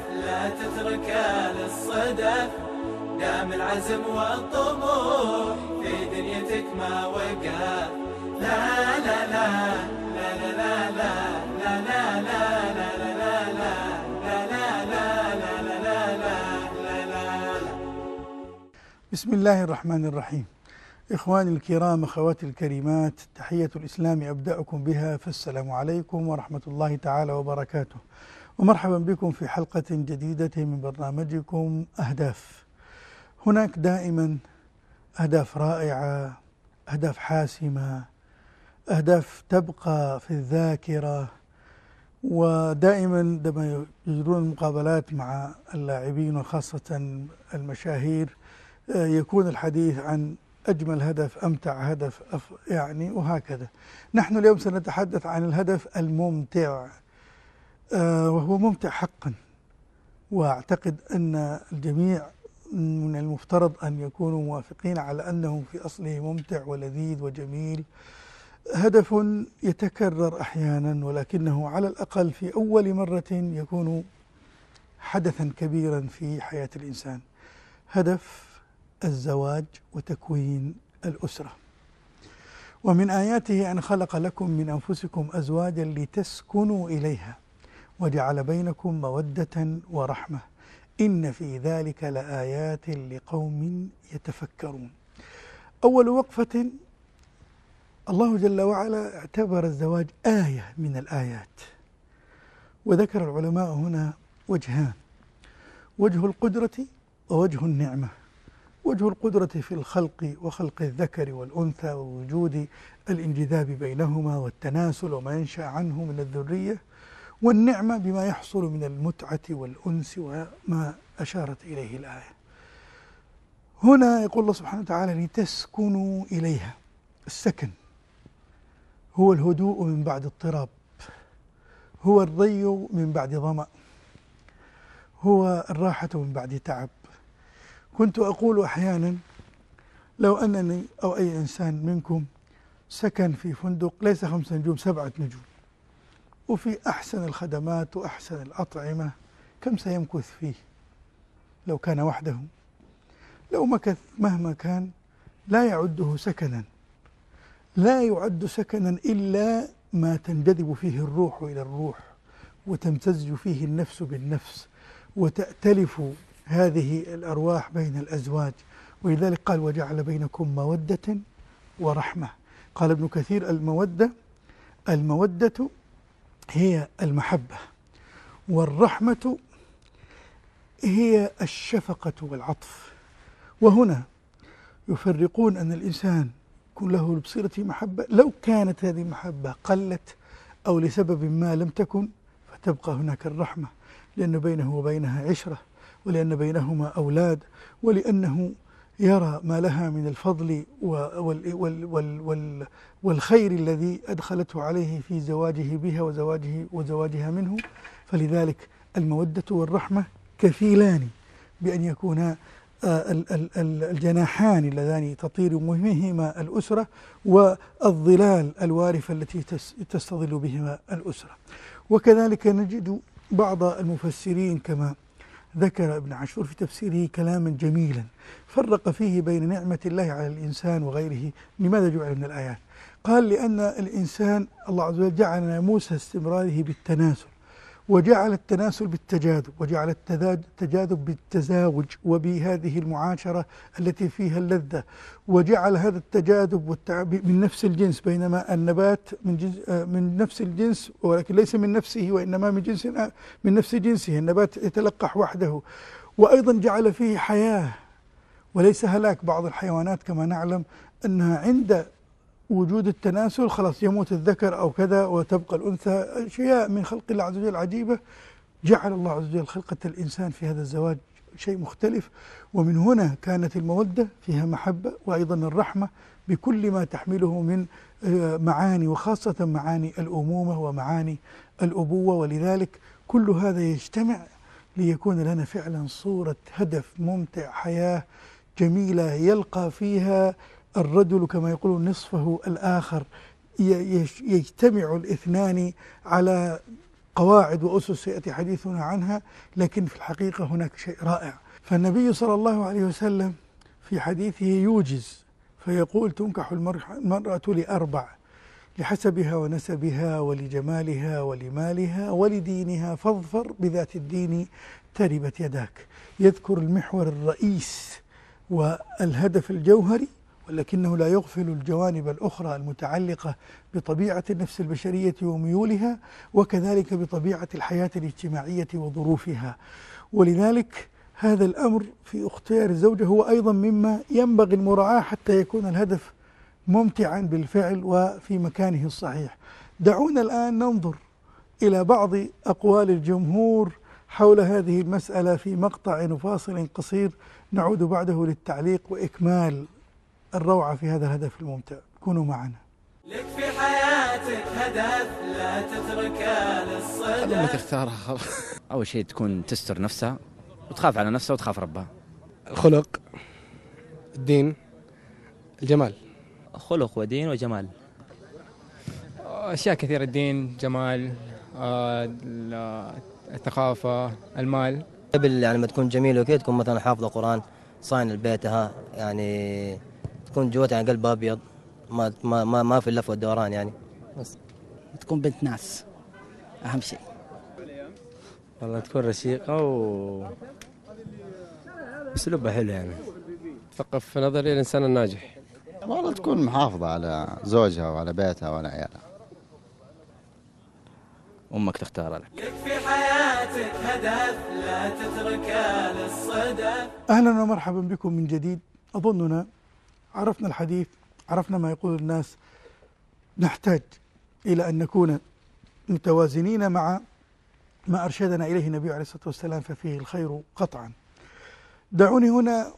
لا تترك للصدف، دام العزم والطموح في دنيتك ما وقف. لا لا لا لا لا لا لا لا لا لا لا لا لا لا لا. بسم الله الرحمن الرحيم. إخواني الكرام، أخواتي الكريمات، تحية الإسلام أبدأكم بها، فالسلام عليكم ورحمة الله تعالى وبركاته، ومرحبا بكم في حلقة جديدة من برنامجكم أهداف. هناك دائما أهداف رائعة، أهداف حاسمة، أهداف تبقى في الذاكرة، ودائما عندما يجرون المقابلات مع اللاعبين وخاصة المشاهير يكون الحديث عن أجمل هدف، أمتع هدف، وهكذا. نحن اليوم سنتحدث عن الهدف الممتع، وهو ممتع حقا، وأعتقد أن الجميع من المفترض أن يكونوا موافقين على أنه في أصله ممتع ولذيذ وجميل. هدف يتكرر أحيانا، ولكنه على الأقل في أول مرة يكون حدثا كبيرا في حياة الإنسان. هدف الزواج وتكوين الأسرة. ومن آياته أن خلق لكم من أنفسكم أزواجا لتسكنوا إليها وجعل بينكم مودة ورحمة إن في ذلك لآيات لقوم يتفكرون. أول وقفة، الله جل وعلا اعتبر الزواج آية من الآيات، وذكر العلماء هنا وجهان: وجه القدرة ووجه النعمة. وجه القدرة في الخلق وخلق الذكر والأنثى ووجود الانجذاب بينهما والتناسل وما ينشأ عنه من الذرية، والنعمة بما يحصل من المتعة والأنس وما أشارت إليه الآية. هنا يقول الله سبحانه وتعالى لتسكنوا إليها. السكن هو الهدوء من بعد اضطراب، هو الري من بعد ظمأ، هو الراحة من بعد تعب. كنت أقول أحيانا لو أنني أو أي إنسان منكم سكن في فندق ليس 5 نجوم 7 نجوم وفي أحسن الخدمات وأحسن الأطعمة، كم سيمكث فيه لو كان وحده؟ لو مكث مهما كان لا يعده سكنا، لا يعد سكنا إلا ما تنجذب فيه الروح إلى الروح، وتمتزج فيه النفس بالنفس، وتأتلف هذه الأرواح بين الأزواج. ولذلك قال وجعل بينكم مودة ورحمة. قال ابن كثير المودة هي المحبة، والرحمة هي الشفقة والعطف. وهنا يفرقون أن الإنسان يكون له بصيرة محبة، لو كانت هذه المحبة قلت أو لسبب ما لم تكن فتبقى هناك الرحمة، لأن بينه وبينها عشرة، ولأن بينهما أولاد، ولأنه يرى ما لها من الفضل والخير الذي أدخلته عليه في زواجه بها وزواجها منه. فلذلك المودة والرحمة كفيلان بأن يكونا الجناحان اللذان تطير بهما الأسرة، والظلال الوارفة التي تستظل بهما الأسرة. وكذلك نجد بعض المفسرين كما ذكر ابن عاشور في تفسيره كلاما جميلا فرق فيه بين نعمة الله على الإنسان وغيره. لماذا جعل من الآيات؟ قال لأن الإنسان الله عز وجل جعل ناموس استمراره بالتناسل، وجعل التناسل بالتجاذب، وجعل التجاذب بالتزاوج وبهذه المعاشرة التي فيها اللذة، وجعل هذا التجاذب من نفس الجنس، بينما النبات من نفس الجنس ولكن ليس من نفسه، وإنما من نفس جنسه. النبات يتلقح وحده. وأيضا جعل فيه حياة وليس هلاك. بعض الحيوانات كما نعلم أنها عند وجود التناسل خلاص يموت الذكر أو كذا وتبقى الأنثى. أشياء من خلق الله عز وجل عجيبة. جعل الله عز وجل خلقة الإنسان في هذا الزواج شيء مختلف. ومن هنا كانت المودة فيها محبة، وأيضا الرحمة بكل ما تحمله من معاني، وخاصة معاني الأمومة ومعاني الأبوة. ولذلك كل هذا يجتمع ليكون لنا فعلا صورة هدف ممتع، حياة جميلة يلقى فيها الرجل كما يقول نصفه الآخر، يجتمع الاثنان على قواعد وأسس سيأتي حديثنا عنها، لكن في الحقيقة هناك شيء رائع. فالنبي صلى الله عليه وسلم في حديثه يوجز فيقول: تنكح المرأة لأربع: لحسبها ونسبها ولجمالها ولمالها ولدينها فاظفر بذات الدين تربت يداك. يذكر المحور الرئيس والهدف الجوهري، ولكنه لا يغفل الجوانب الأخرى المتعلقة بطبيعة النفس البشرية وميولها، وكذلك بطبيعة الحياة الاجتماعية وظروفها. ولذلك هذا الأمر في اختيار الزوجة هو أيضا مما ينبغي المراعاة حتى يكون الهدف ممتعا بالفعل وفي مكانه الصحيح. دعونا الآن ننظر إلى بعض أقوال الجمهور حول هذه المسألة في مقطع وفاصل قصير، نعود بعده للتعليق وإكمال الروعة في هذا الهدف الممتع. كونوا معنا. لك في حياتك هدف لا تتركه للصدف. لما تختارها أول شيء تكون تستر نفسها وتخاف على نفسها وتخاف ربها. الخلق، الدين، الجمال. خلق ودين وجمال. أشياء كثيرة: الدين، جمال، الثقافة، المال. قبل يعني ما تكون جميلة وكذا تكون مثلا حافظة قرآن، صاين لبيتها، يعني تكون جوتها يعني قلب أبيض، ما في اللف والدوران يعني. بس تكون بنت ناس أهم شيء. والله تكون رشيقة وأسلوبها حلو يعني. ثقف في نظري الإنسان الناجح. والله تكون محافظة على زوجها وعلى بيتها وعلى عيالها. أمك تختار لك. لك في حياتك هدف لا تتركه للصدف. أهلا ومرحبا بكم من جديد. أظننا عرفنا الحديث، عرفنا ما يقول الناس. نحتاج إلى أن نكون متوازنين مع ما أرشدنا إليه النبي عليه الصلاة والسلام، ففيه الخير قطعا. دعوني هنا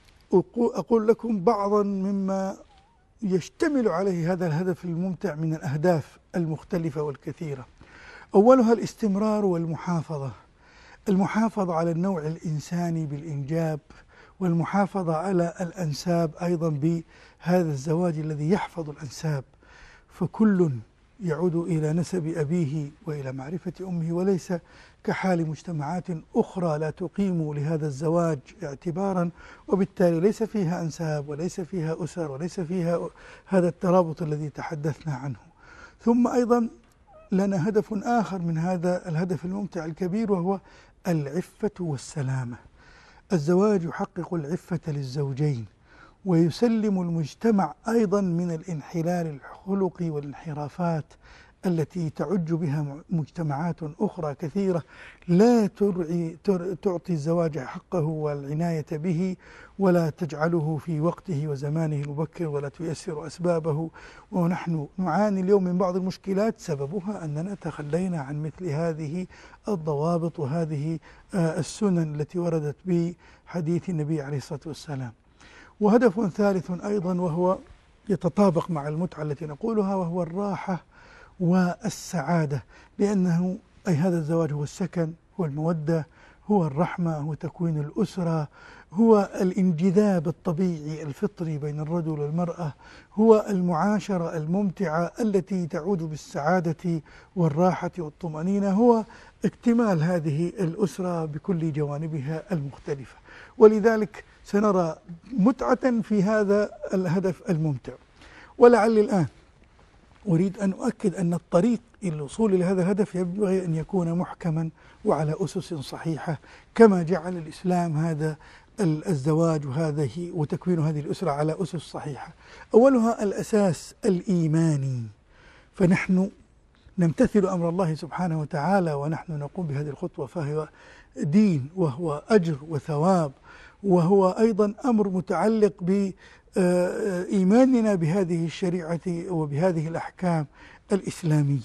أقول لكم بعضا مما يشتمل عليه هذا الهدف الممتع من الأهداف المختلفة والكثيرة. أولها الاستمرار والمحافظة، المحافظة على النوع الإنساني بالإنجاب، والمحافظة على الأنساب أيضا بهذا الزواج الذي يحفظ الأنساب، فكل يعود إلى نسب أبيه وإلى معرفة أمه، وليس كحال مجتمعات أخرى لا تقيم لهذا الزواج اعتبارا، وبالتالي ليس فيها أنساب وليس فيها أسر وليس فيها هذا الترابط الذي تحدثنا عنه. ثم أيضا لنا هدف آخر من هذا الهدف الممتع الكبير، وهو العفة والسلامة. الزواج يحقق العفة للزوجين ويسلم المجتمع أيضا من الانحلال الخلقي والانحرافات التي تعج بها مجتمعات أخرى كثيرة لا تعطي الزواج حقه والعناية به، ولا تجعله في وقته وزمانه المبكر، ولا تيسر أسبابه. ونحن نعاني اليوم من بعض المشكلات سببها أننا تخلينا عن مثل هذه الضوابط وهذه السنن التي وردت بحديث النبي عليه الصلاة والسلام. وهدف ثالث أيضا وهو يتطابق مع المتعة التي نقولها، وهو الراحة والسعادة، لأنه أي هذا الزواج هو السكن، هو المودة، هو الرحمة، هو تكوين الأسرة، هو الانجذاب الطبيعي الفطري بين الرجل والمرأة، هو المعاشرة الممتعة التي تعود بالسعادة والراحة والطمأنينة، هو اكتمال هذه الأسرة بكل جوانبها المختلفة. ولذلك سنرى متعة في هذا الهدف الممتع. ولعل الآن أريد أن أؤكد أن الطريق إلى الوصول إلى هذا الهدف ينبغي أن يكون محكما وعلى أسس صحيحة، كما جعل الإسلام هذا الزواج وتكوين هذه الأسرة على أسس صحيحة. أولها الأساس الإيماني، فنحن نمتثل أمر الله سبحانه وتعالى ونحن نقوم بهذه الخطوة، فهو دين وهو أجر وثواب، وهو أيضا أمر متعلق بإيماننا بهذه الشريعة وبهذه الأحكام الإسلامية.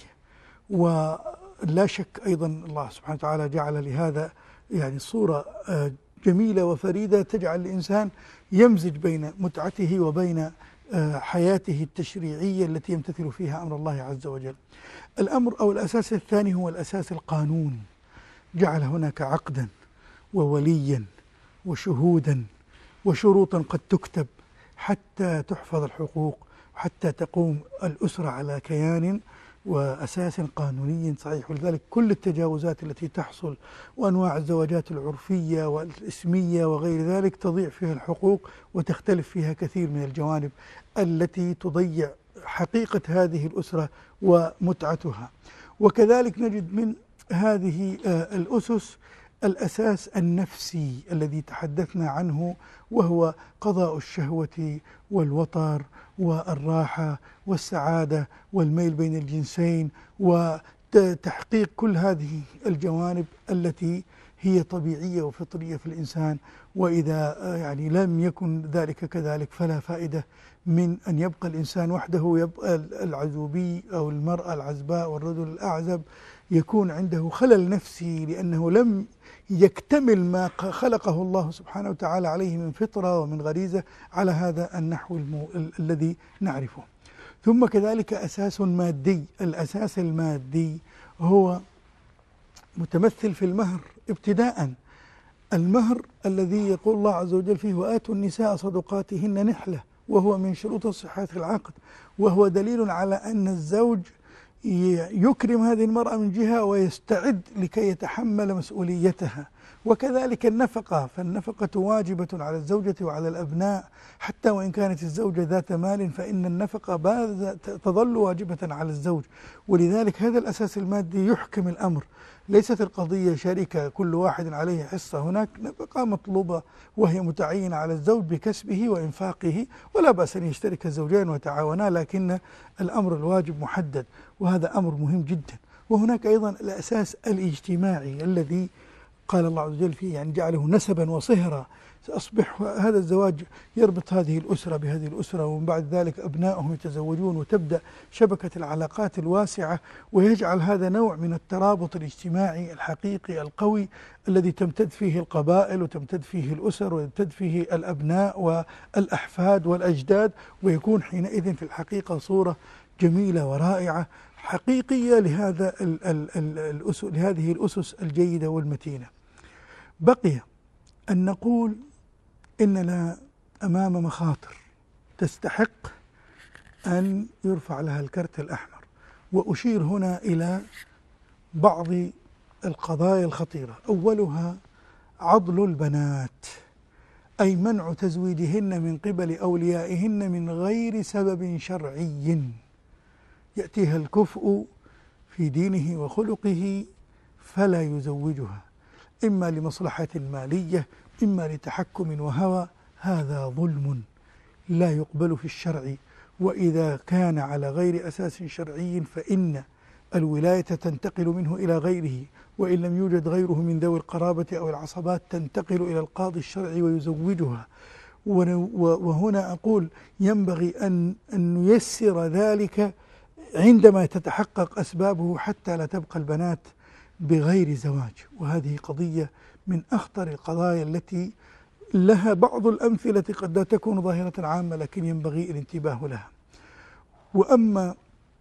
ولا شك أيضا الله سبحانه وتعالى جعل لهذا يعني صورة جميلة وفريدة تجعل الإنسان يمزج بين متعته وبين حياته التشريعية التي يمتثل فيها أمر الله عز وجل. الأمر أو الأساس الثاني هو الأساس القانوني، جعل هناك عقدا ووليا وشهودا وشروطا قد تكتب حتى تحفظ الحقوق، حتى تقوم الأسرة على كيان وأساس قانوني صحيح. ولذلك كل التجاوزات التي تحصل وأنواع الزواجات العرفية والإسمية وغير ذلك تضيع فيها الحقوق وتختلف فيها كثير من الجوانب التي تضيع حقيقة هذه الأسرة ومتعتها. وكذلك نجد من هذه الأسس الأساس النفسي الذي تحدثنا عنه، وهو قضاء الشهوة والوطر والراحة والسعادة والميل بين الجنسين وتحقيق كل هذه الجوانب التي هي طبيعية وفطرية في الإنسان. وإذا يعني لم يكن ذلك كذلك فلا فائدة من أن يبقى الإنسان وحده، يبقى العزوبي أو المرأة العزباء والرجل الأعزب يكون عنده خلل نفسي، لأنه لم يكتمل ما خلقه الله سبحانه وتعالى عليه من فطرة ومن غريزة على هذا النحو الذي نعرفه. ثم كذلك أساس مادي. الأساس المادي هو متمثل في المهر ابتداءً. المهر الذي يقول الله عز وجل فيه وآتوا النساء صدقاتهن نحلة، وهو من شروط صحة العقد، وهو دليل على أن الزوج يكرم هذه المرأة من جهة ويستعد لكي يتحمل مسؤوليتها. وكذلك النفقة، فالنفقة واجبة على الزوجة وعلى الأبناء، حتى وإن كانت الزوجة ذات مال فإن النفقة تظل واجبة على الزوج. ولذلك هذا الأساس المادي يحكم الأمر. ليست القضية شركة كل واحد عليه حصة، هناك نفقة مطلوبة وهي متعينة على الزوج بكسبه وإنفاقه، ولا بأس أن يشترك الزوجين ويتعاونا، لكن الأمر الواجب محدد، وهذا أمر مهم جدا. وهناك أيضا الأساس الاجتماعي الذي قال الله عز وجل فيه يعني جعله نسبا وصهرا، سأصبح هذا الزواج يربط هذه الأسرة بهذه الأسرة، ومن بعد ذلك أبنائهم يتزوجون، وتبدأ شبكة العلاقات الواسعة، ويجعل هذا نوع من الترابط الاجتماعي الحقيقي القوي الذي تمتد فيه القبائل وتمتد فيه الأسر وتمتد فيه الأبناء والأحفاد والأجداد، ويكون حينئذ في الحقيقة صورة جميلة ورائعة حقيقية لهذه الأسس الجيدة والمتينة. بقي أن نقول إننا أمام مخاطر تستحق أن يرفع لها الكرت الأحمر، وأشير هنا إلى بعض القضايا الخطيرة. أولها عضل البنات، أي منع تزويجهن من قبل أوليائهن من غير سبب شرعي يأتيها الكفء في دينه وخلقه فلا يزوجها، إما لمصلحة مالية إما لتحكم وهوى. هذا ظلم لا يقبل في الشرع، وإذا كان على غير أساس شرعي فإن الولاية تنتقل منه إلى غيره، وإن لم يوجد غيره من ذوي القرابة أو العصبات تنتقل إلى القاضي الشرعي ويزوجها. وهنا أقول ينبغي أن نيسر ذلك عندما تتحقق أسبابه حتى لا تبقى البنات بغير زواج. وهذه قضية من أخطر القضايا التي لها بعض الأمثلة قد لا تكون ظاهرة عامة، لكن ينبغي الانتباه لها. وأما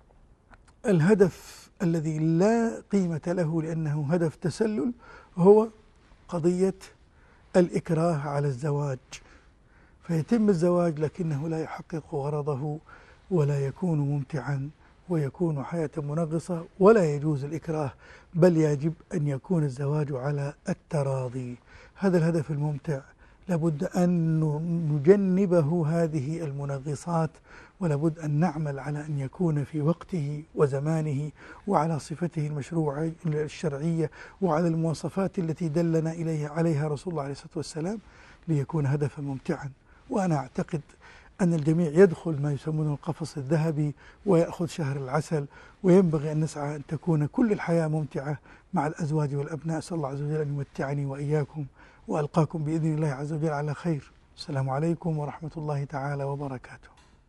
الهدف الذي لا قيمة له لأنه هدف تسلل هو قضية الإكراه على الزواج، فيتم الزواج لكنه لا يحقق غرضه ولا يكون ممتعا ويكون حياة منغصة، ولا يجوز الإكراه، بل يجب أن يكون الزواج على التراضي. هذا الهدف الممتع لابد أن نجنبه هذه المنغصات، ولابد أن نعمل على أن يكون في وقته وزمانه وعلى صفته المشروعة الشرعية وعلى المواصفات التي دلنا عليها رسول الله عليه الصلاة والسلام ليكون هدفا ممتعا. وأنا أعتقد أن الجميع يدخل ما يسمونه القفص الذهبي ويأخذ شهر العسل، وينبغي أن نسعى أن تكون كل الحياة ممتعة مع الأزواج والأبناء. أسأل الله عز وجل أن يمتعني وإياكم، وألقاكم بإذن الله عز وجل على خير. السلام عليكم ورحمة الله تعالى وبركاته.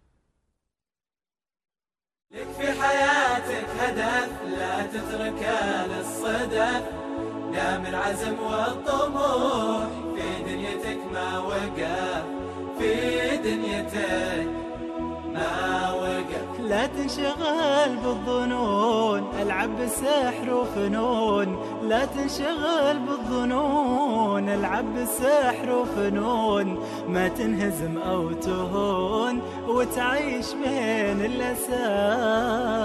لك في حياتك هدف لا تتركه للصدف، دام العزم والطموح في دنيتك ما وقف، في دنيتك ما وقف. لا تنشغل بالظنون، العب بالسحر وفنون، لا تنشغل بالظنون، العب بالسحر وفنون، ما تنهزم أو تهون وتعيش بين الأسى.